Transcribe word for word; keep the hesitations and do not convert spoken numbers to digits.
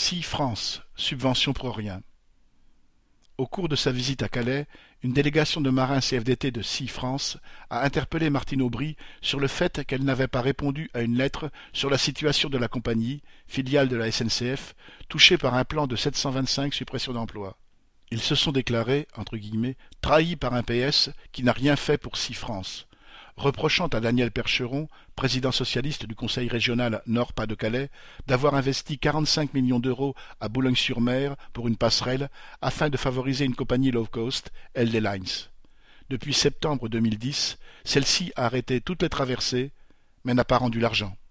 Sea France, subvention pour rien. Au cours de sa visite à Calais, une délégation de marins C F D T de Sea France a interpellé Martine Aubry sur le fait qu'elle n'avait pas répondu à une lettre sur la situation de la compagnie, filiale de la S N C F, touchée par un plan de sept cent vingt-cinq suppressions d'emplois. Ils se sont déclarés, entre guillemets, trahis par un P S qui n'a rien fait pour Sea France, reprochant à Daniel Percheron, président socialiste du conseil régional Nord-Pas-de-Calais, d'avoir investi quarante-cinq millions d'euros à Boulogne-sur-Mer pour une passerelle afin de favoriser une compagnie low-cost, L D Lines. Depuis septembre deux mille dix, celle-ci a arrêté toutes les traversées, mais n'a pas rendu l'argent.